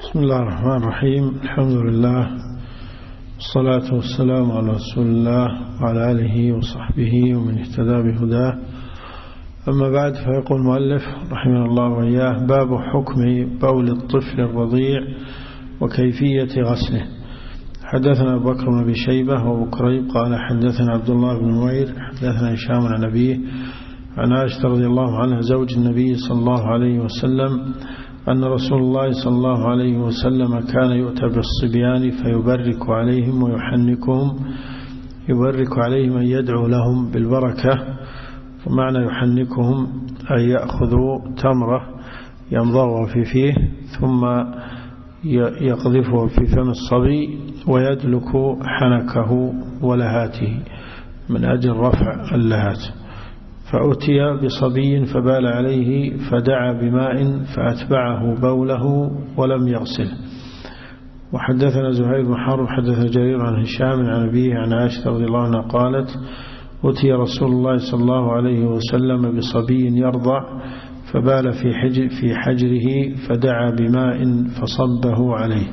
بسم الله الرحمن الرحيم. الحمد لله والصلاة والسلام على رسول الله وعلى آله وصحبه ومن اهتدى بهداه. أما بعد، فيقول المؤلف رحمه الله وإياه: باب حكم بول الطفل الرضيع وكيفية غسله. حدثنا أبو بكر بن أبي شيبة وأبو كريب قال حدثنا عبد الله بن نمير حدثنا هشام عن أبيه عن عائشة رضي الله عنها زوج النبي صلى الله عليه وسلم أن رسول الله صلى الله عليه وسلم كان يؤتى بالصبيان فيبرك عليهم ويحنكهم، يبرك عليهم أن يدعو لهم بالبركة. ومعنى يحنكهم أن يأخذوا تمرة يمضغها في فيه ثم يقذفه في فم الصبي ويدلك حنكه ولهاته من أجل رفع اللهات. فأتي بصبي فبال عليه فدعا بماء فأتبعه بوله ولم يغسله. وحدثنا زهير بن حرب حدث جرير عن هشام عن أبيه عن عائشة رضي الله عنها قالت: أتي رسول الله صلى الله عليه وسلم بصبي يرضع فبال في حجره فدعا بماء فصبه عليه.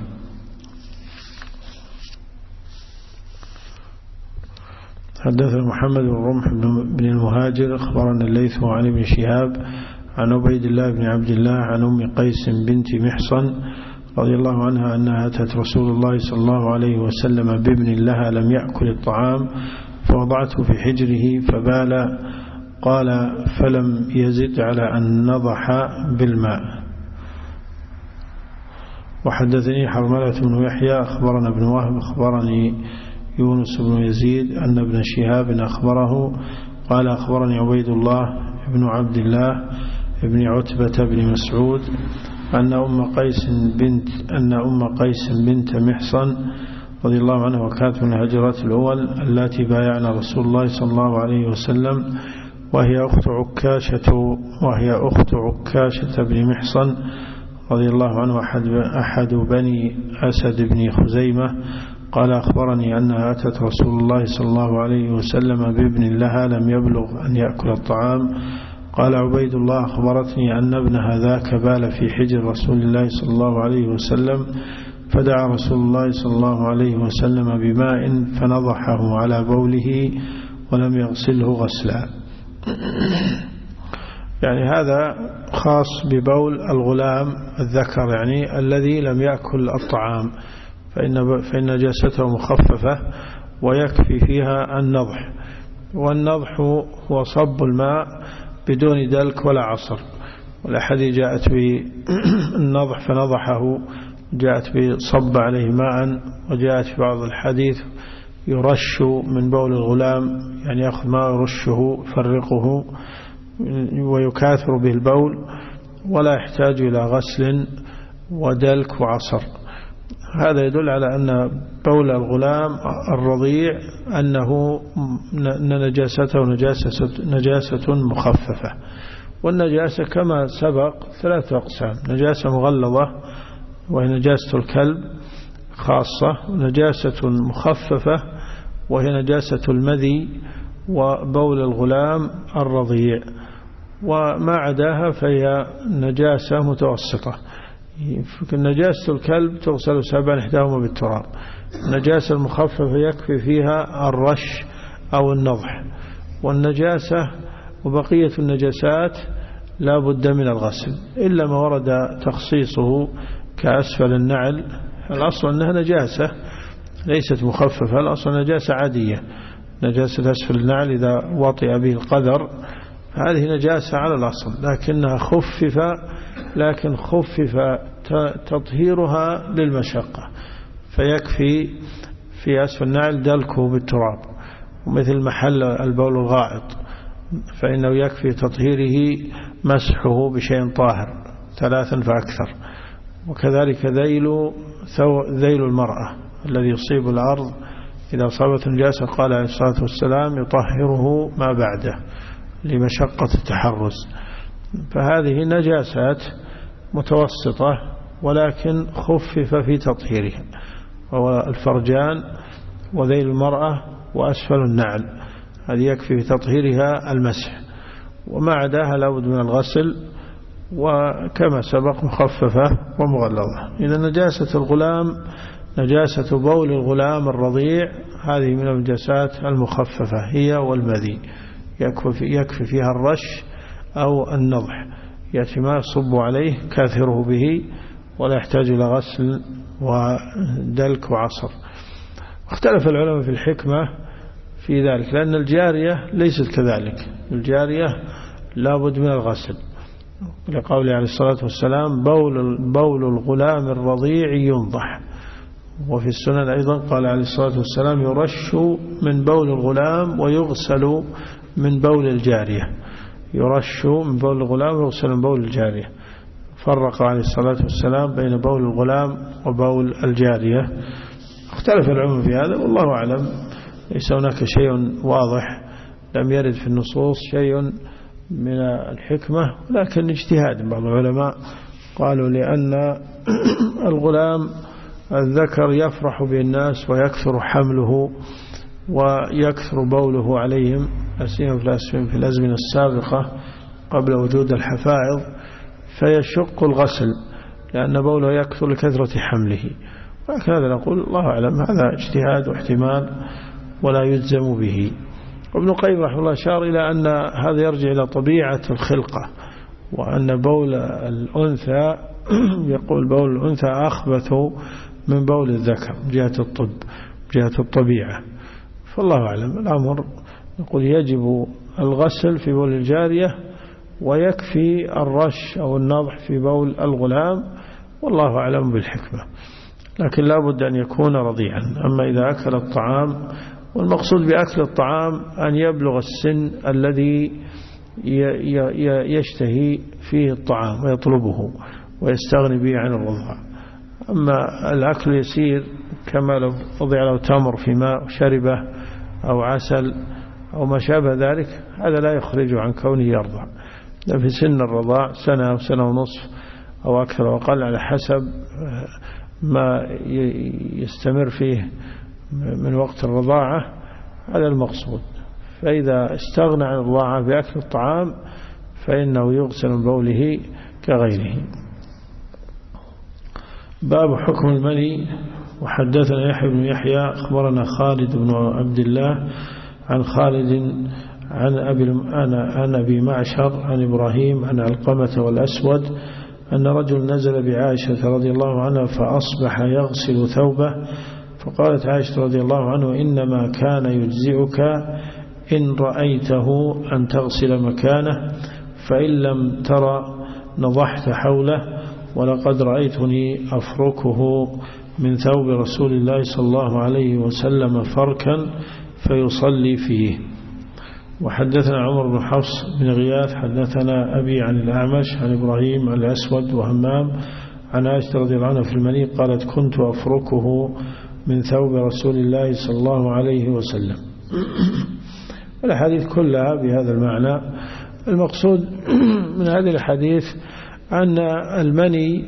حدثنا محمد بن رمح بن المهاجر أخبرنا الليث عن ابن شهاب عن عبيد الله بن عبد الله عن أم قيس بنت محصن رضي الله عنها أنها أتت رسول الله صلى الله عليه وسلم بابن لها لم يأكل الطعام فوضعته في حجره فبال. قال: فلم يزد على أن نضح بالماء. وحدثني حرملة بن يحيى أخبرنا ابن وهب أخبرني يونس بن يزيد أن ابن شهاب أخبره قال: أخبرني عبيد الله بن عبد الله بن عتبة بن مسعود أن أم قيس بنت محصن رضي الله عنها وكانت من الهجرات الأول التي بايعنا رسول الله صلى الله عليه وسلم وهي أخت عكاشة بن محصن رضي الله عنه أحد بني أسد بن خزيمة قال: أخبرني أنها أتت رسول الله صلى الله عليه وسلم بابن لها لم يبلغ أن يأكل الطعام. قال عبيد الله: أخبرتني أن ابنها ذاك بال في حجر رسول الله صلى الله عليه وسلم فدعا رسول الله صلى الله عليه وسلم بماء فنضحه على بوله ولم يغسله غسلا. يعني هذا خاص ببول الغلام الذكر، يعني الذي لم يأكل الطعام، فإن نجاسته مخففة ويكفي فيها النضح. والنضح هو صب الماء بدون دلك ولا عصر. والأحاديث جاءت بالنضح فنضحه، جاءت بصب عليه ماء، وجاءت في بعض الحديث يرش من بول الغلام، يعني يأخذ ماء يرشه يفرقه ويكاثر به البول ولا يحتاج إلى غسل ودلك وعصر. هذا يدل على أن بول الغلام الرضيع أن نجاسته نجاسة مخففة. والنجاسة كما سبق 3 أقسام: نجاسة مغلظة وهي نجاسة الكلب خاصة، ونجاسة مخففة وهي نجاسة المذي وبول الغلام الرضيع، وما عداها فهي نجاسة متوسطة. نجاسة الكلب تغسل 7 إحداهما بالتراب. النجاسة المخففة يكفي فيها الرش أو النضح. والنجاسة وبقية النجاسات لا بد من الغسل إلا ما ورد تخصيصه كأسفل النعل. الأصل أنها نجاسة ليست مخففة، الأصل نجاسة عادية. نجاسة أسفل النعل إذا وطئ به القدر هذه نجاسة على الأصل، لكن خفف تطهيرها للمشقة، فيكفي في أسفل النعل دلكه بالتراب. ومثل محل البول الغائط فإنه يكفي تطهيره مسحه بشيء طاهر 3 فأكثر. وكذلك ذيل المرأة الذي يصيب الأرض إذا أصابت نجاسة قال عليه الصلاة والسلام يطهره ما بعده لمشقة التحرز. فهذه نجاسات متوسطة ولكن خفف في تطهيرها، وهو الفرجان وذيل المرأة وأسفل النعل، هذه يكفي في تطهيرها المسح. وما عداها لابد من الغسل وكما سبق مخففة ومغلظة. إذا نجاسة الغلام نجاسة بول الغلام الرضيع هذه من النجاسات المخففة هي والمذي، يكفي فيها الرش أو النضح، يأتي ما يصب عليه كاثره به ولا يحتاج إلى غسل ودلك وعصر. اختلف العلماء في الحكمة في ذلك، لأن الجارية ليست كذلك، الجارية لابد من الغسل، لقوله عليه الصلاة والسلام بول الغلام الرضيع ينضح. وفي السنن أيضا قال عليه الصلاة والسلام يرش من بول الغلام ويغسل من بول الجارية، يرش من بول الغلام ويغسل من بول الجارية. فرق عليه الصلاة والسلام بين بول الغلام وبول الجارية. اختلف العلماء في هذا والله أعلم، ليس هناك شيء واضح، لم يرد في النصوص شيء من الحكمة، لكن اجتهاد بعض العلماء قالوا لأن الغلام الذكر يفرح بالناس ويكثر حمله ويكثر بوله عليهم، أسيما في الأزمنة السابقة قبل وجود الحفائض، فيشق الغسل لأن بوله يكثر لكثرة حمله. ولكن هذا نقول الله أعلم، هذا اجتهاد واحتمال ولا يجزم به. وابن القيم رحمه الله أشار إلى أن هذا يرجع إلى طبيعة الخلقة، وأن بول الأنثى يقول بول الأنثى أخبث من بول الذكر جهة الطب جهة الطبيعة. فالله أعلم، الأمر يقول يجب الغسل في بول الجارية ويكفي الرش أو النضح في بول الغلام، والله أعلم بالحكمة، لكن لا بد أن يكون رضيعا. أما إذا أكل الطعام، والمقصود بأكل الطعام أن يبلغ السن الذي يشتهي فيه الطعام ويطلبه ويستغني به عن الرضاع. أما الأكل يسير كما لو وضع له تمر في ماء وشربه أو عسل أو ما شابه ذلك، هذا لا يخرج عن كونه يرضع. في سن الرضاع سنة أو سنة ونصف أو أكثر وأقل على حسب ما يستمر فيه من وقت الرضاعة، هذا المقصود. فإذا استغنى عن الرضاعة بأكل الطعام فإنه يغسل من بوله كغيره. باب حكم المني. وحدثنا يحيى بن يحيى أخبرنا خالد بن عبد الله عن خالد عن أبي معشر عن إبراهيم عن علقمة والأسود أن رجل نزل بعائشة رضي الله عنها فأصبح يغسل ثوبه، فقالت عائشة رضي الله عنه إنما كان يجزئك إن رأيته أن تغسل مكانه، فإن لم ترى نضحت حوله، ولقد رأيتني أفركه من ثوب رسول الله صلى الله عليه وسلم فركا فيصلي فيه. وحدثنا عمر بن حفص بن غياث حدثنا أبي عن الأعمش عن إبراهيم عن الأسود وهمام عن عائشة رضي الله عنها في المني قالت كنت أفركه من ثوب رسول الله صلى الله عليه وسلم. الحديث كلها بهذا المعنى. المقصود من هذه الحديث أن المني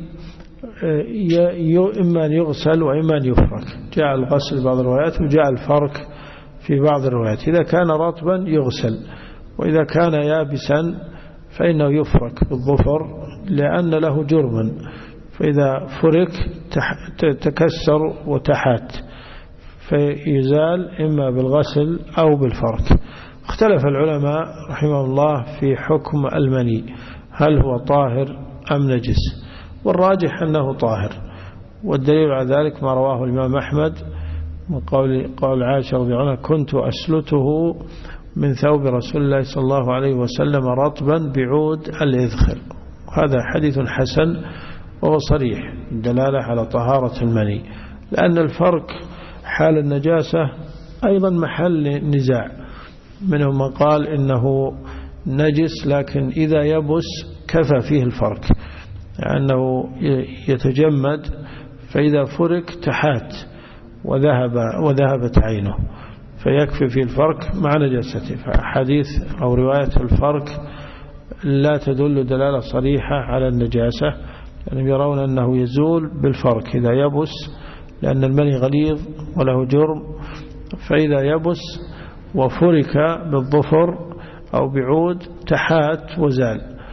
إما أن يغسل وإما أن يفرك. جاء الغسل في بعض الروايات وجاء الفرك في بعض الروايات. إذا كان رطبا يغسل، وإذا كان يابسا فإنه يفرك بالظفر لأن له جرما، فإذا فرك تكسر وتحات فيزال إما بالغسل أو بالفرك. اختلف العلماء رحمه الله في حكم المني، هل هو طاهر أم نجس؟ والراجح أنه طاهر، والدليل على ذلك ما رواه الإمام أحمد من قول عائشة رضي الله عنها كنت أسلته من ثوب رسول الله صلى الله عليه وسلم رطبا بعود الإذخر. هذا حديث حسن وهو صريح الدلالة على طهارة المني، لأن الفرك حال النجاسة أيضا محل نزاع، منهم من قال إنه نجس لكن إذا يبس كفى فيه الفرك، لأنه يتجمد، فإذا فرك تحات وذهبت عينه فيكفي في الفرك مع نجاسته. فحديث أو رواية الفرك لا تدل دلالة صريحة على النجاسة، لأنهم يرون أنه يزول بالفرك إذا يبس، لأن المني غليظ وله جرم، فإذا يبس وفرك بالظفر أو بعود تحات وزال.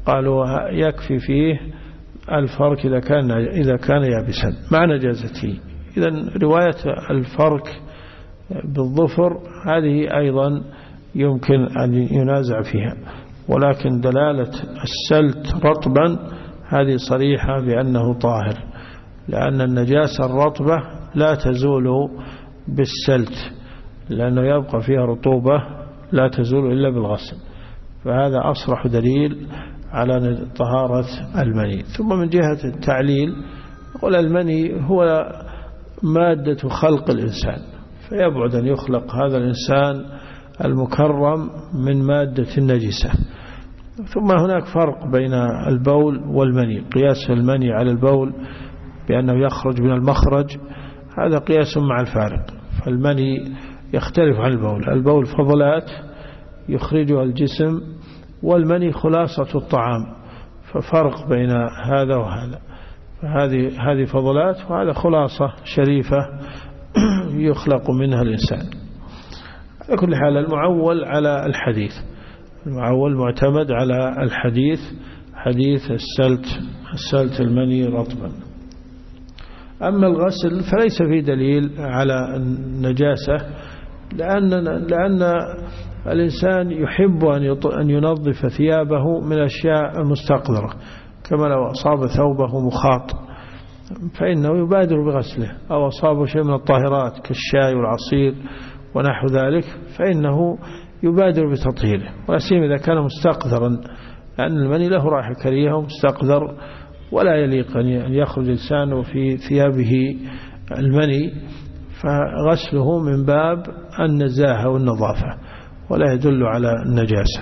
قالوا يكفي فيه الفرك إذا كان يابسا مع نجاسته. إذن رواية الفرك بالظفر هذه أيضا يمكن أن ينازع فيها، ولكن دلالة السلت رطبا هذه صريحة بأنه طاهر، لأن النجاسة الرطبة لا تزول بالسلت، لأنه يبقى فيها رطوبة لا تزول إلا بالغسل، فهذا أصرح دليل على طهارة المني. ثم من جهة التعليل يقول المني هو مادة خلق الإنسان، فيبعد أن يخلق هذا الإنسان المكرم من مادة النجسة. ثم هناك فرق بين البول والمني، قياس المني على البول بأنه يخرج من المخرج هذا قياس مع الفارق، فالمني يختلف عن البول. البول فضلات يخرجها الجسم، والمني خلاصة الطعام، ففرق بين هذا وهذا، فهذه فضلات وهذا خلاصة شريفة يخلق منها الإنسان. على كل حال المعول على الحديث، المعول معتمد على الحديث، حديث السلت المني رطبا. أما الغسل فليس فيه دليل على النجاسة، لأن الإنسان يحب أن ينظف ثيابه من أشياء مستقذرة، كما لو أصاب ثوبه مخاط فإنه يبادر بغسله، أو أصابه شيء من الطاهرات كالشاي والعصير ونحو ذلك فإنه يبادر بتطهيره، وأسيم إذا كان مستقذرا، لأن المني له رائحة كريهة ومستقذر، ولا يليق أن يخرج لسانه في ثيابه المني، فغسله من باب النزاهة والنظافة ولا يدل على النجاسة.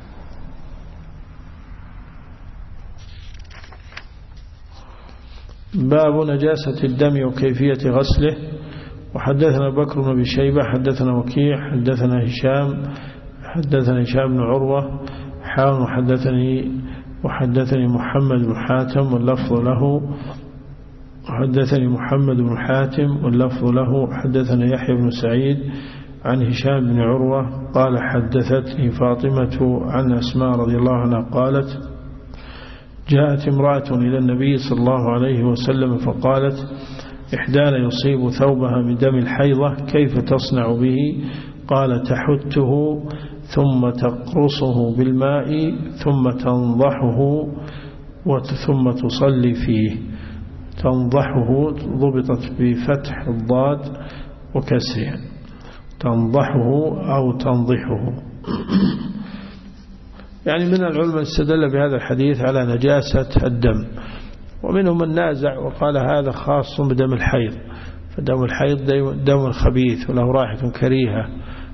باب نجاسة الدم وكيفية غسله. وحدثنا بكر بن أبي شيبة حدثنا وكيع حدثنا هشام بن عروة وحدثني محمد بن حاتم واللفظ له حدثنا يحيى بن سعيد عن هشام بن عروة قال حدثتني فاطمة عن أسماء رضي الله عنها قالت جاءت امرأة إلى النبي صلى الله عليه وسلم فقالت إحدانا يصيب ثوبها من دم الحيضة كيف تصنع به؟ قال تحته ثم تقرصه بالماء ثم تنضحه ثم تصلي فيه. تنضحه ضبطت بفتح الضاد وكسرها، تنضحه أو تنضحه. يعني من العلماء استدل بهذا الحديث على نجاسة الدم، ومنهم من نازع وقال هذا خاص بدم الحيض، فدم الحيض دم خبيث وله رائحة كريهة،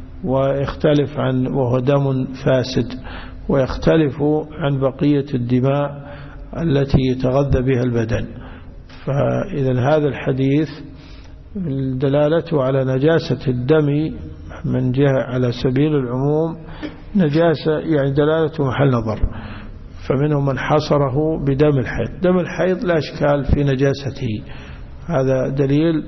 وهو دم فاسد، ويختلف عن بقية الدماء التي يتغذى بها البدن. فإذا هذا الحديث دلالته على نجاسة الدم من جهة على سبيل العموم نجاسة، يعني دلالته محل نظر، فمنهم من حصره بدم الحيض. دم الحيض لا إشكال في نجاسته، هذا دليل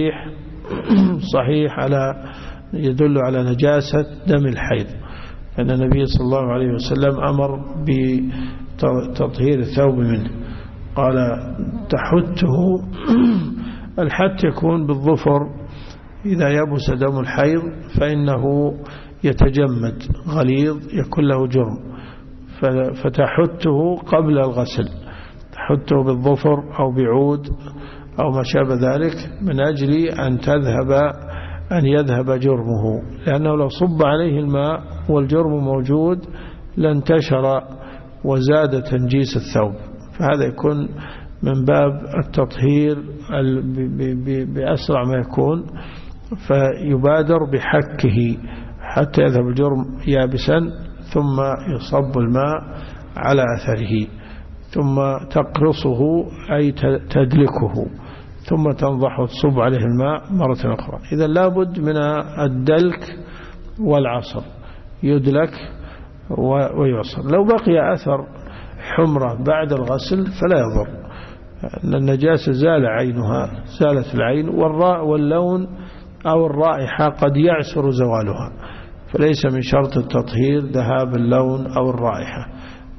صحيح يدل على نجاسة دم الحيض، أن النبي صلى الله عليه وسلم أمر بتطهير الثوب منه. قال تحته، الحت يكون بالظفر، إذا يبس دم الحيض فإنه يتجمد غليظ يكون له جرم، فتحته قبل الغسل، تحته بالظفر أو بعود أو ما شابه ذلك من أجل أن يذهب جرمه، لأنه لو صب عليه الماء والجرم موجود لانتشر وزاد تنجيس الثوب، فهذا يكون من باب التطهير بأسرع ما يكون، فيبادر بحكه حتى يذهب الجرم يابسا، ثم يصب الماء على أثره، ثم تقرصه أي تدلكه، ثم تنضح وتصب عليه الماء مرة أخرى. إذا لابد من الدلك والعصر، يدلك ويعصر. لو بقي أثر حمرة بعد الغسل فلا يضر، أن النجاسة زالت العين، واللون أو الرائحة قد يعسر زوالها، فليس من شرط التطهير ذهاب اللون أو الرائحة،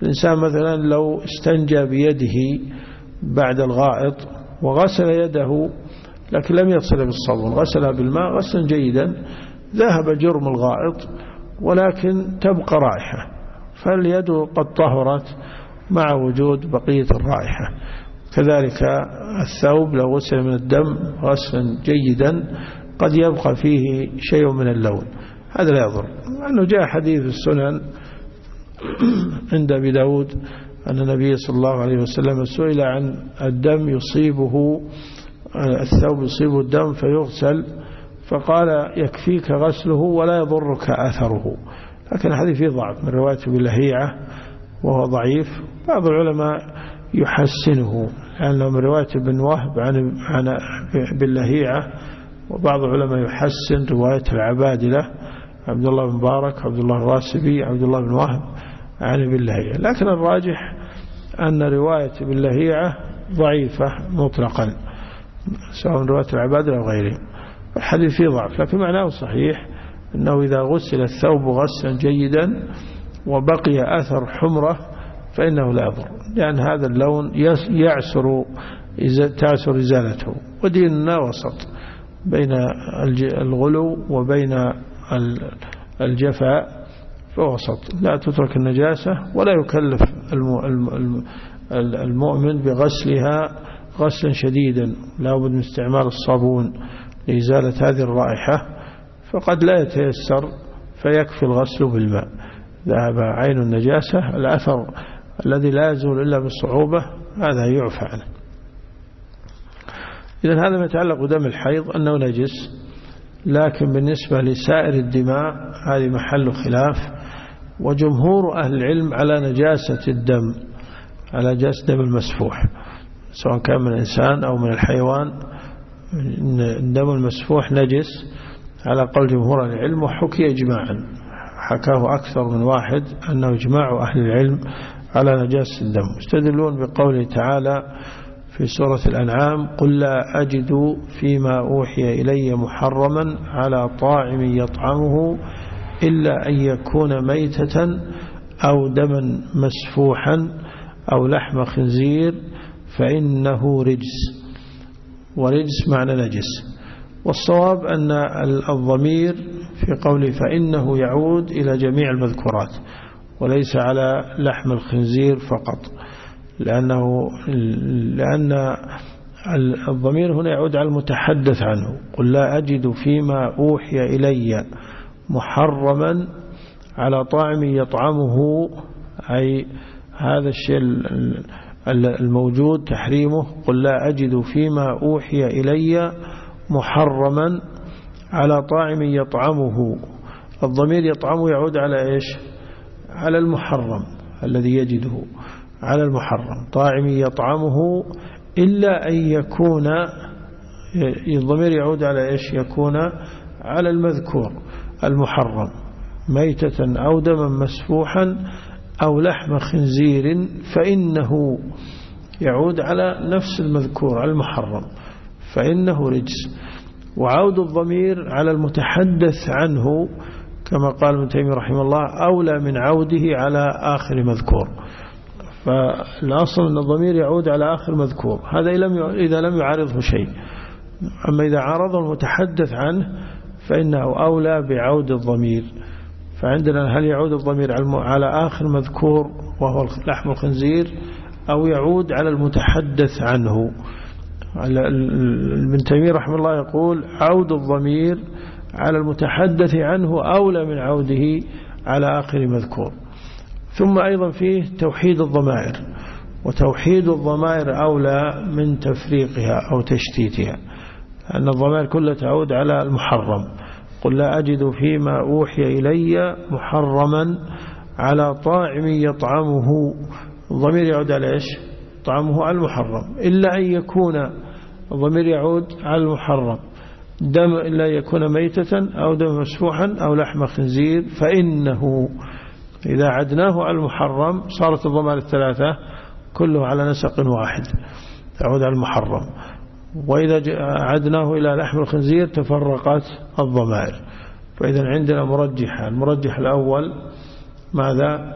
الإنسان مثلا لو استنجى بيده بعد الغائط وغسل يده لكن لم يغسل بالصابون، غسلها بالماء غسلا جيدا، ذهب جرم الغائط ولكن تبقى رائحة، فاليد قد طهرت مع وجود بقية الرائحة. كذلك الثوب لو غسل من الدم غسلا جيدا قد يبقى فيه شيء من اللون، هذا لا يضر. أنه جاء حديث السنن عند أبي داود أن النبي صلى الله عليه وسلم سئل عن الدم يصيبه الثوب يصيبه الدم فيغسل، فقال يكفيك غسله ولا يضرك أثره، لكن الحديث فيه ضعف من رواية باللهيعة وهو ضعيف. بعض العلماء يحسنه لأنه من رواية ابن وهب عن باللهيعة، وبعض العلماء يحسن رواية العبادلة عبد الله بن مبارك، عبد الله الراسبي، عبد الله بن وهب عن باللهيعة، لكن الراجح أن رواية باللهيعة ضعيفة مطلقا سواء من رواية العبادلة أو غيره. الحديث فيه ضعف لكن معناه صحيح، أنه إذا غسل الثوب غسلا جيدا وبقي أثر حمرة فإنه لا يضر، لأن هذا اللون تعسر إزالته. وديننا وسط بين الغلو وبين الجفاء، فوسط لا تترك النجاسة ولا يكلف المؤمن بغسلها غسلا شديدا، لا بد من استعمال الصابون لإزالة هذه الرائحة، فقد لا يتيسر فيكفي الغسل بالماء. ذهب عين النجاسة، الأثر الذي لا يزول إلا بالصعوبة هذا يعفى عنه. إذن هذا ما يتعلق بدم الحيض أنه نجس، لكن بالنسبة لسائر الدماء هذه محل خلاف، وجمهور أهل العلم على نجاسة الدم، على نجاسة الدم المسفوح سواء كان من الإنسان أو من الحيوان. الدم المسفوح نجس على قول جمهور أهل العلم، وحكي إجماعا حكاه أكثر من واحد أنه إجماع أهل العلم على نجاسة الدم. يستدلون بقوله تعالى في سورة الأنعام قل لا أجد فيما أوحي إلي محرما على طاعم يطعمه إلا أن يكون ميتة أو دما مسفوحا أو لحم خنزير فإنه رجس. ورجس معنى نجس، والصواب أن الضمير في قوله فإنه يعود إلى جميع المذكورات وليس على لحم الخنزير فقط، لأن الضمير هنا يعود على المتحدث عنه. قل لا أجد فيما أوحي إلي محرما على طاعم يطعمه، أي هذا الشيء الموجود تحريمه. قل لا أجد فيما أوحي إلي محرما على طاعم يطعمه، الضمير يطعمه يعود على إيش؟ على المحرم الذي يجده، على المحرم. طاعم يطعمه إلا أن يكون، الضمير يعود على إيش؟ يكون على المذكور المحرم، ميتة أو دما مسفوحا أو لحم خنزير فإنه يعود على نفس المذكور على المحرم فإنه رجس. وعود الضمير على المتحدث عنه كما قال ابن تيمية رحمه الله أولى من عوده على آخر مذكور، فالأصل أن الضمير يعود على آخر مذكور، هذا إذا لم يعارضه شيء. أما إذا عارضه المتحدث عنه فإنه أولى بعود الضمير. فعندنا هل يعود الضمير على آخر مذكور وهو لحم الخنزير أو يعود على المتحدث عنه؟ ابن تيمية رحمه الله يقول عود الضمير على المتحدث عنه أولى من عوده على آخر مذكور. ثم أيضا فيه توحيد الضمائر، وتوحيد الضمائر أولى من تفريقها أو تشتيتها، أن الضمائر كلها تعود على المحرم. قل لا أجد فيما أوحي إلي محرما على طاعم يطعمه، الضمير يعود على إيش؟ طعمه على المحرم، إلا أن يكون، الضمير يعود على المحرم، دم إلا يكون ميتة أو دم مسفوحا أو لحم خنزير فإنه. إذا عدناه على المحرم صارت الضمائر الثلاثة كله على نسق واحد تعود على المحرم، وإذا عدناه إلى لحم الخنزير تفرقت الضمائر. فإذا عندنا مرجحة، المرجح الأول ماذا؟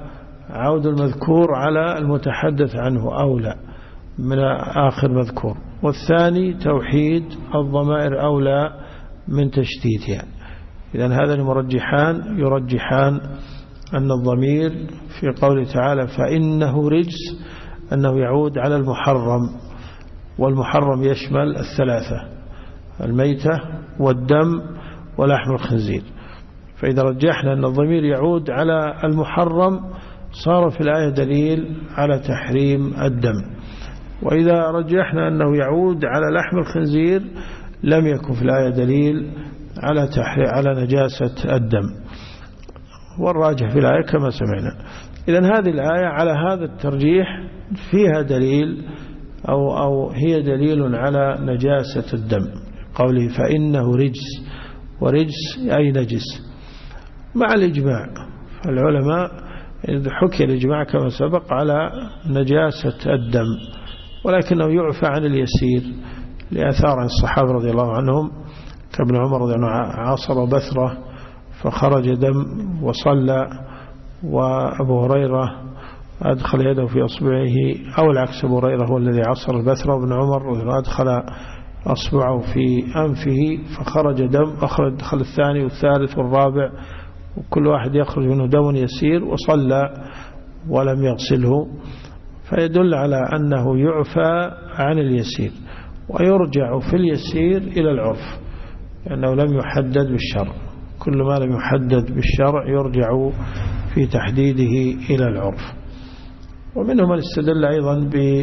عود المذكور على المتحدث عنه أولى من آخر مذكور. والثاني توحيد الضمائر أولى من تشديدها. إذن هذا المرجحان يرجحان أن الضمير في قوله تعالى فإنه رجس أنه يعود على المحرم، والمحرم يشمل الثلاثة: الميتة والدم ولحم الخنزير. فإذا رجحنا أن الضمير يعود على المحرم صار في الآية دليل على تحريم الدم. وإذا رجحنا أنه يعود على لحم الخنزير لم يكن في الآية دليل على نجاسة الدم، والراجح في الآية كما سمعنا. إذن هذه الآية على هذا الترجيح فيها دليل أو هي دليل على نجاسة الدم، قوله فإنه رجس، ورجس أي نجس، مع الإجماع. فالعلماء حكي الإجماع كما سبق على نجاسة الدم، ولكنه يعفى عن اليسير لآثار عن الصحابة رضي الله عنهم، كابن عمر رضي الله عنه عاصر بثرة فخرج دم وصلى، وأبو هريرة أدخل يده في أصبعه، أو العكس، أبو هريرة هو الذي عصر البثرة، وابن عمر أدخل أصبعه في أنفه فخرج دم، دخل الثاني والثالث والرابع، وكل واحد يخرج منه دم يسير، وصلى ولم يغسله. فيدل على أنه يعفى عن اليسير، ويرجع في اليسير إلى العرف، لأنه لم يحدد بالشرع. كل ما لم يحدد بالشرع يرجع في تحديده إلى العرف. ومنهم من استدل أيضا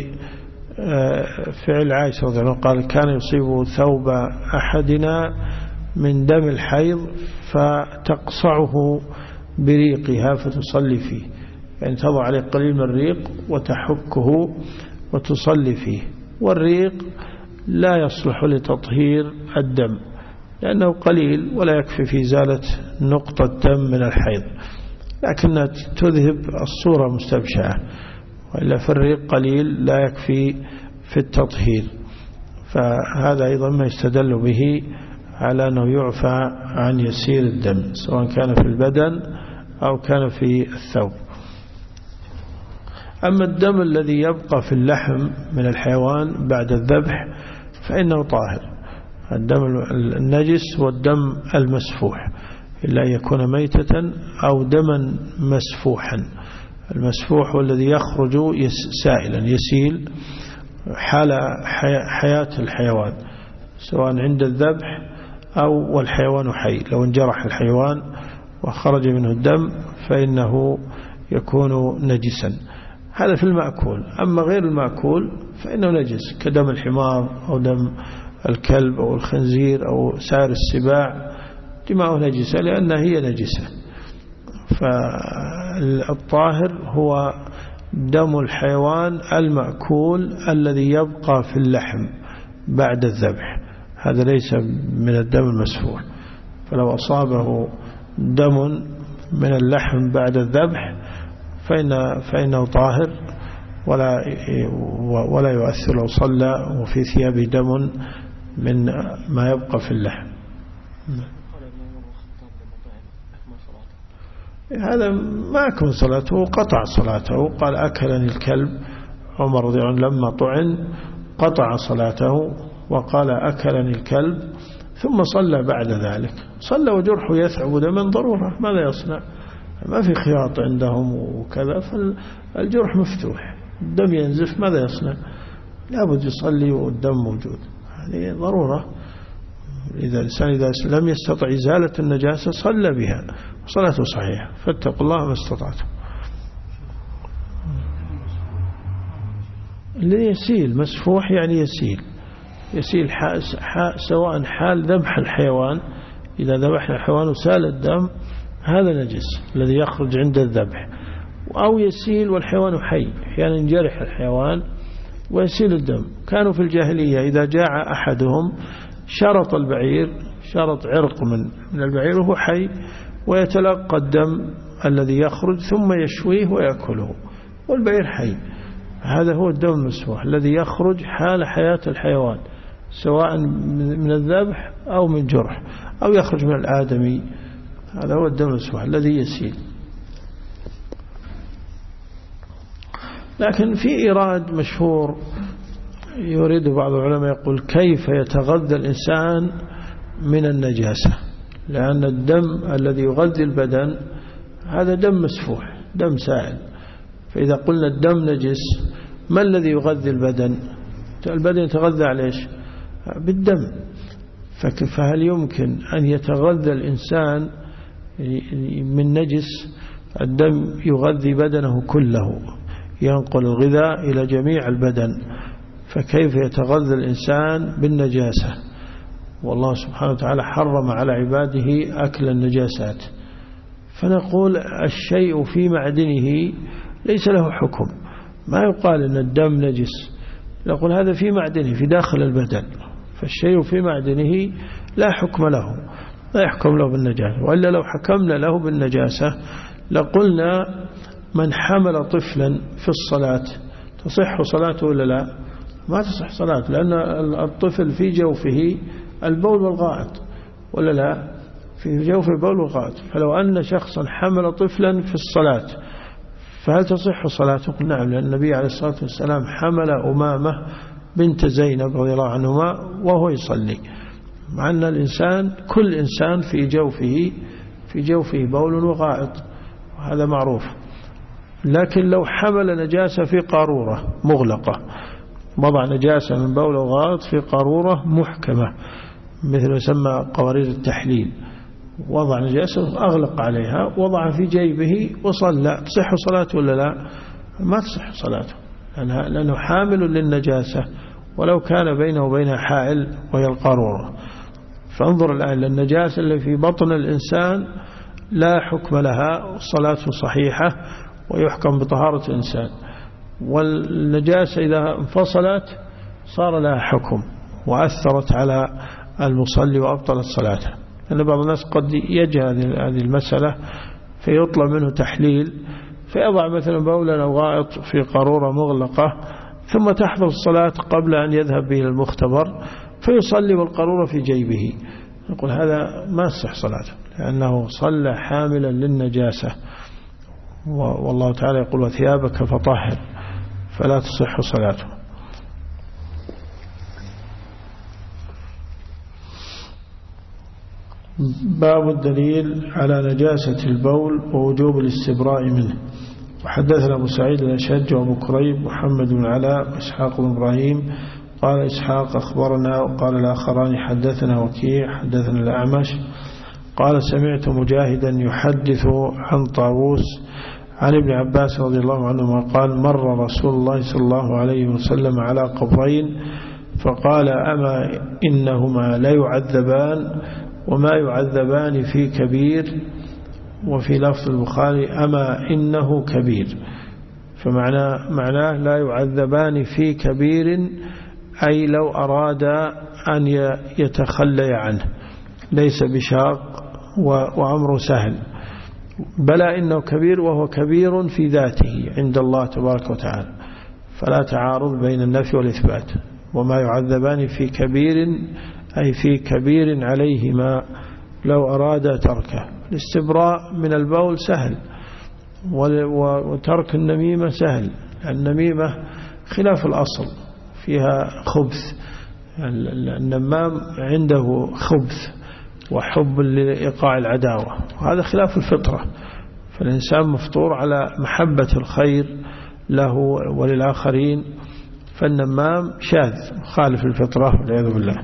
بفعل عائشة رضي الله عنها، قال كان يصيب ثوب أحدنا من دم الحيض فتقصعه بريقها فتصلي فيه، يعني تضع عليه قليل من الريق وتحكه وتصلي فيه. والريق لا يصلح لتطهير الدم لأنه قليل ولا يكفي في إزالة نقطة دم من الحيض، لكنها تذهب الصورة المستبشعة، وإلا فالريق قليل لا يكفي في التطهير. فهذا أيضا ما يستدل به على أنه يعفى عن يسير الدم، سواء كان في البدن أو كان في الثوب. أما الدم الذي يبقى في اللحم من الحيوان بعد الذبح فإنه طاهر. الدم النجس والدم المسفوح، إلا أن يكون ميتة أو دما مسفوحا. المسفوح هو الذي يخرج سائلا يسيل حال حياة الحيوان، سواء عند الذبح أو والحيوان حي. لو انجرح الحيوان وخرج منه الدم فإنه يكون نجسا. هذا في المأكول. أما غير المأكول فإنه نجس، كدم الحمار أو دم الكلب أو الخنزير أو سائر السباع، دماؤه نجسة لأنها هي نجسة. فالطاهر هو دم الحيوان المأكول الذي يبقى في اللحم بعد الذبح، هذا ليس من الدم المسفوح. فلو أصابه دم من اللحم بعد الذبح فإنه طاهر ولا يؤثر لو صلى وفي ثيابه دم من ما يبقى في اللحم. هذا ما أكمل صلاته، قطع صلاته. قال أكلني الكلب، عمر رضي الله عنه لما طعن قطع صلاته وقال أكلني الكلب، ثم صلى بعد ذلك. صلى وجرحه يثعب دما ضرورة، ماذا يصنع؟ ما في خياط عندهم وكذا، فالجرح مفتوح، الدم ينزف، ماذا يصنع؟ لابد يصلي والدم موجود، هذه ضرورة. إذا الإنسان إذا لم يستطع إزالة النجاسة صلى بها صلاته صحيحة، فاتقوا الله ما استطعتم. اللي يسيل مسفوح يعني يسيل سواء حال ذبح الحيوان، إذا ذبحنا الحيوان وسال الدم هذا نجس الذي يخرج عند الذبح، أو يسيل والحيوان حي، أحيانا ينجرح الحيوان ويسيل الدم. كانوا في الجاهلية إذا جاع أحدهم شرط البعير، شرط عرق من البعير وهو حي، ويتلقى الدم الذي يخرج ثم يشويه ويأكله، والبعير حي. هذا هو الدم المسفوح الذي يخرج حال حياة الحيوان، سواء من الذبح أو من جرح أو يخرج من الآدمي. هذا هو الدم المسفوح الذي يسيل. لكن في إيراد مشهور يريد بعض العلماء يقول كيف يتغذى الإنسان من النجاسة، لأن الدم الذي يغذي البدن هذا دم مسفوح، دم سائل. فإذا قلنا الدم نجس، ما الذي يغذي البدن؟ البدن يتغذى على إيش؟ بالدم. فهل يمكن أن يتغذى الإنسان من نجس؟ الدم يغذي بدنه كله، ينقل الغذاء إلى جميع البدن، فكيف يتغذى الإنسان بالنجاسة؟ والله سبحانه وتعالى حرم على عباده أكل النجاسات. فنقول الشيء في معدنه ليس له حكم، ما يقال أن الدم نجس، نقول هذا في معدنه في داخل البدن، فالشيء في معدنه لا حكم له، لا يحكم له بالنجاسة. وإلا لو حكمنا له بالنجاسة لقلنا من حمل طفلا في الصلاة تصح صلاته ولا لا؟ ما تصح صلاته، لأن الطفل في جوفه البول والغائط، ولا لا؟ في جوف البول والغائط. فلو أن شخصا حمل طفلا في الصلاة فهل تصح صلاته؟ نعم، لأن النبي عليه الصلاة والسلام حمل أمامة بنت زينب رضي الله عنهما وهو يصلي، مع أن الإنسان كل إنسان في جوفه بول وغائط، وهذا معروف. لكن لو حمل نجاسة في قارورة مغلقة، وضع نجاسة من بول وغائط في قارورة محكمة مثل يسمى قوارير التحليل، وضع نجاسة أغلق عليها وضع في جيبه وصلى، تصح صلاته ولا لا؟ ما تصح صلاته، لأنه حامل للنجاسة ولو كان بينه وبينها حائل وهي القارورة. فانظر الآن للنجاسة اللي في بطن الإنسان لا حكم لها، صلاته صحيحة ويحكم بطهارة الإنسان. والنجاسة إذا انفصلت صار لها حكم وأثرت على المصلي وأبطلت صلاته. لأن بعض الناس قد يجهل هذه المسألة فيطلب منه تحليل، فيضع مثلا بولا أو غائط في قارورة مغلقة ثم تحضر الصلاة قبل أن يذهب به المختبر فيصلي والقارورة في جيبه. نقول هذا ما تصح صلاته، لأنه صلى حاملا للنجاسة، والله تعالى يقول وثيابك فطهر، فلا تصح صلاته. باب الدليل على نجاسة البول ووجوب الاستبراء منه. وحدثنا أبو سعيد الأشج وأبو كريب محمد بن علاء وإسحاق بن إبراهيم قال إسحاق أخبرنا، وقال الآخران حدثنا وكيع حدثنا الأعمش قال سمعت مجاهدا يحدث عن طاووس عن ابن عباس رضي الله عنهما قال مر رسول الله صلى الله عليه وسلم على قبرين فقال أما إنهما لا يعذبان وما يعذبان في كبير، وفي لفظ البخاري أما إنه كبير، فمعناه لا يعذبان في كبير، أي لو أراد أن يتخلي عنه ليس بشاق وأمره سهل، بلى إنه كبير وهو كبير في ذاته عند الله تبارك وتعالى، فلا تعارض بين النفي والإثبات. وما يعذبان في كبير أي في كبير عليهما لو أراد تركه. الاستبراء من البول سهل، وترك النميمة سهل. النميمة خلاف الأصل فيها خبث، النمام عنده خبث وحب لإيقاع العداوة، وهذا خلاف الفطرة، فالإنسان مفطور على محبة الخير له وللآخرين، فالنمام شاذ خالف الفطرة والعياذ بالله.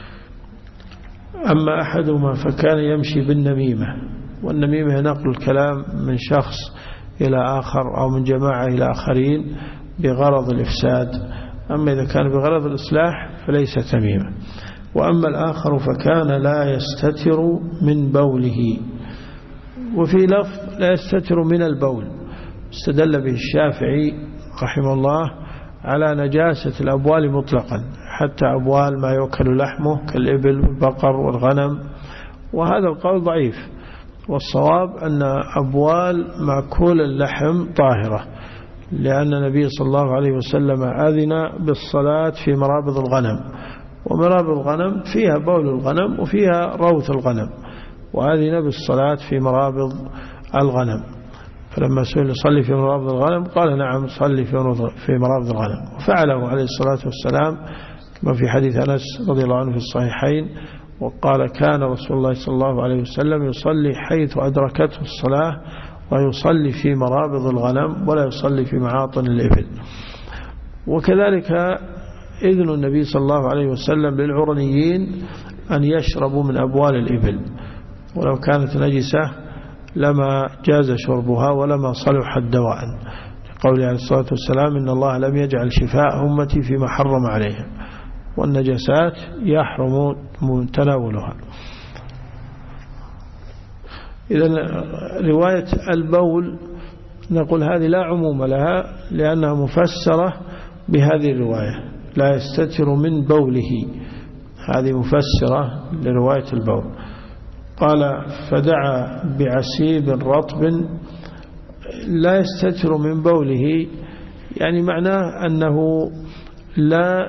أما أحدهما فكان يمشي بالنميمة، والنميمة نقل الكلام من شخص إلى آخر أو من جماعة إلى آخرين بغرض الإفساد، أما إذا كان بغرض الإصلاح فليس تميمة. وأما الآخر فكان لا يستتر من بوله، وفي لفظ لا يستتر من البول، استدل به الشافعي رحمه الله على نجاسة الأبوال مطلقا، حتى أبوال ما يؤكل لحمه كالإبل والبقر والغنم، وهذا القول ضعيف، والصواب أن أبوال مأكول اللحم طاهرة، لأن النبي صلى الله عليه وسلم أذن بالصلاة في مرابض الغنم، ومرابض الغنم فيها بول الغنم وفيها روث الغنم، وأذن بالصلاة في مرابض الغنم. فلما سئل يصلي في مرابض الغنم قال نعم صلي في مرابض الغنم، وفعله عليه الصلاة والسلام كما في حديث أنس رضي الله عنه في الصحيحين، وقال كان رسول الله صلى الله عليه وسلم يصلي حيث أدركته الصلاة ويصلي في مرابض الغنم ولا يصلي في معاطن الإبل. وكذلك إذن النبي صلى الله عليه وسلم للعرنيين أن يشربوا من أبوال الإبل، ولو كانت نجسة لما جاز شربها ولما صلحت دواء، لقوله عليه الصلاة والسلام إن الله لم يجعل شفاء أمتي فيما حرم عليهم، والنجسات يحرم تناولها. إذن رواية البول نقول هذه لا عموم لها لأنها مفسرة بهذه الرواية، لا يستتر من بوله، هذه مفسرة لرواية البول. قال فدعا بعسيب رطب، لا يستتر من بوله يعني معناه أنه لا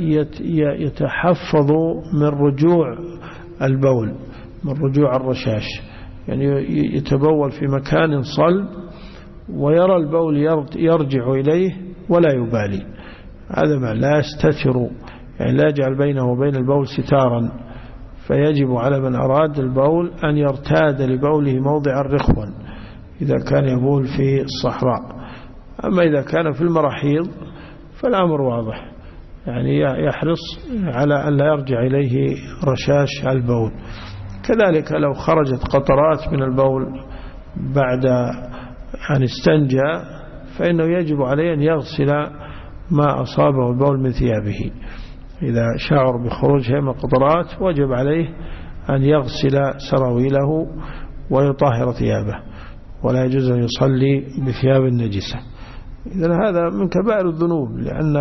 يتحفظ من رجوع البول، من رجوع الرشاش، يعني يتبول في مكان صلب ويرى البول يرجع إليه ولا يبالي، هذا ما لا يستتر، يعني لا يجعل بينه وبين البول ستارا. فيجب على من أراد البول أن يرتاد لبوله موضع رخوا إذا كان يبول في الصحراء. أما إذا كان في المراحيض فالأمر واضح، يعني يحرص على أن لا يرجع إليه رشاش البول. كذلك لو خرجت قطرات من البول بعد أن استنجى فإنه يجب عليه أن يغسل ما أصابه البول من ثيابه، إذا شعر بخروج هذه القطرات وجب عليه أن يغسل سراويله ويطهر ثيابه، ولا يجوز أن يصلي بثياب النجسة. إذن هذا من كبائر الذنوب،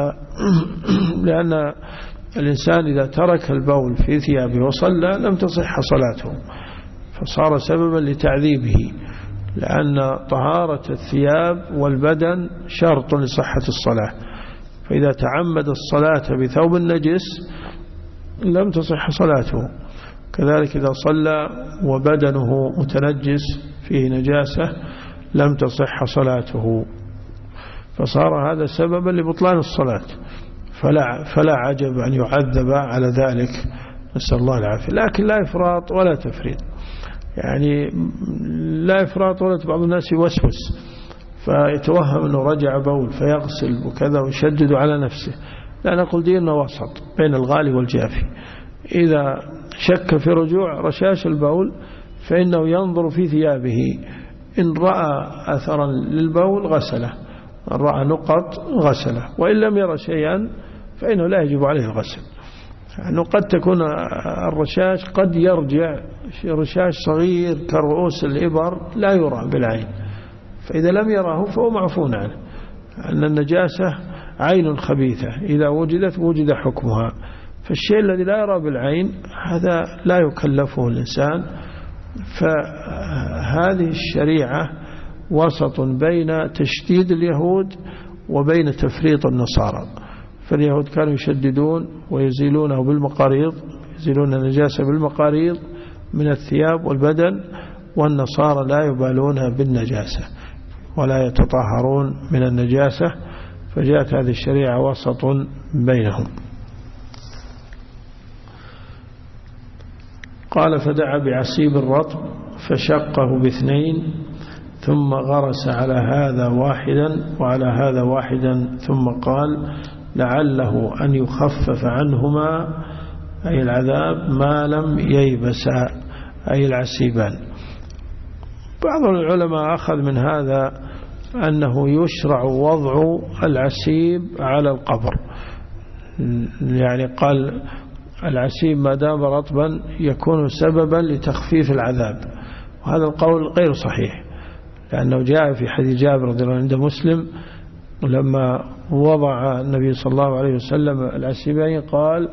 لأن الإنسان إذا ترك البول في ثيابه وصلى لم تصح صلاته، فصار سببا لتعذيبه، لأن طهارة الثياب والبدن شرط لصحة الصلاة، فإذا تعمد الصلاة بثوب النجس لم تصح صلاته. كذلك إذا صلى وبدنه متنجس فيه نجاسة لم تصح صلاته، فصار هذا سببا لبطلان الصلاة، فلا عجب أن يعذب على ذلك، نسأل الله العافية. لكن لا إفراط ولا تفريط، يعني لا إفراط ولا بعض الناس يوسوس فيتوهم أنه رجع بول فيغسل وكذا ويشدد على نفسه، لا، نقول ديننا وسط بين الغالي والجافي. إذا شك في رجوع رشاش البول فإنه ينظر في ثيابه، إن رأى أثرا للبول غسله، إن رأى نقط غسله، وإن لم يرى شيئا فإنه لا يجب عليه الغسل. يعني قد تكون الرشاش قد يرجع رشاش صغير كرؤوس الإبر لا يرى بالعين، فإذا لم يراه فهو معفون عنه، أن النجاسة عين خبيثة إذا وجدت وجد حكمها، فالشيء الذي لا يرى بالعين هذا لا يكلفه الإنسان. فهذه الشريعة وسط بين تشديد اليهود وبين تفريط النصارى، فاليهود كانوا يشددون ويزيلونه بالمقاريض، يزيلون النجاسة بالمقاريض من الثياب والبدن، والنصارى لا يبالون بالنجاسة ولا يتطهرون من النجاسة، فجاءت هذه الشريعة وسط بينهم. قال فدعا بعسيب الرطب فشقه باثنين ثم غرس على هذا واحدا وعلى هذا واحدا، ثم قال لعله أن يخفف عنهما أي العذاب ما لم ييبسا أي العسيبان. بعض العلماء أخذ من هذا أنه يشرع وضع العسيب على القبر، يعني قال العسيب ما دام رطبا يكون سببا لتخفيف العذاب، وهذا القول غير صحيح، لأنه جاء في حديث جابر رضي الله عنه عند مسلم لما وضع النبي صلى الله عليه وسلم العسيبين قال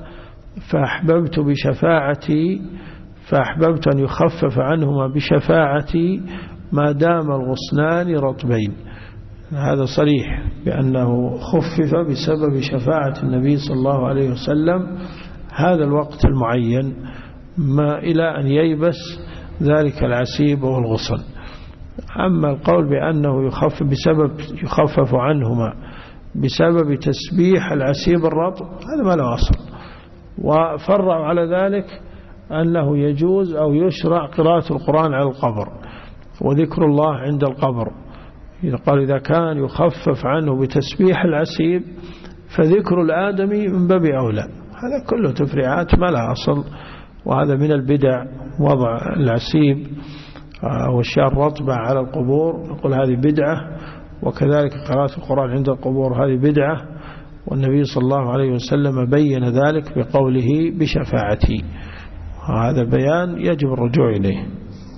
فأحببت أن يخفف عنهما بشفاعتي ما دام الغصنان رطبين. هذا صريح بأنه خفف بسبب شفاعة النبي صلى الله عليه وسلم هذا الوقت المعين ما إلى أن ييبس ذلك العسيب والغصن. أما القول بأنه يخفف عنهما بسبب تسبيح العسيب الرطب هذا ما له أصل. وفرعوا على ذلك أنه يجوز أو يشرع قراءة القرآن على القبر وذكر الله عند القبر. قال إذا كان يخفف عنه بتسبيح العسيب فذكر الآدمي من باب أولى. هذا كله تفريعات ما لها أصل، وهذا من البدع. وضع العسيب والشيء الرطبة على القبور نقول هذه بدعة، وكذلك قراءة القرآن عند القبور هذه بدعة، والنبي صلى الله عليه وسلم بين ذلك بقوله بشفاعتي. هذا بيان يجب الرجوع إليه.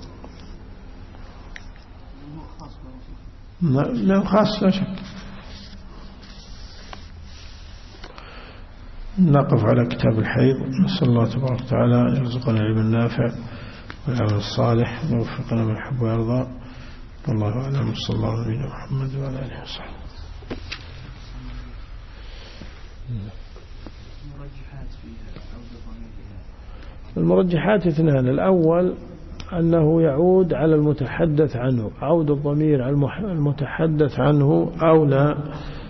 نعم خاص لا شك. نقف على كتاب الحيض. نسأل الله تبارك وتعالى يرزقنا العلم النافع والعمل الصالح ويوفقنا من يحب ويرضى. والله أعلم. صلى الله على نبينا محمد وعلى آله وصحبه. المرجحات اثنان. الأول أنه يعود على المتحدث عنه، عود الضمير على المتحدث عنه أولى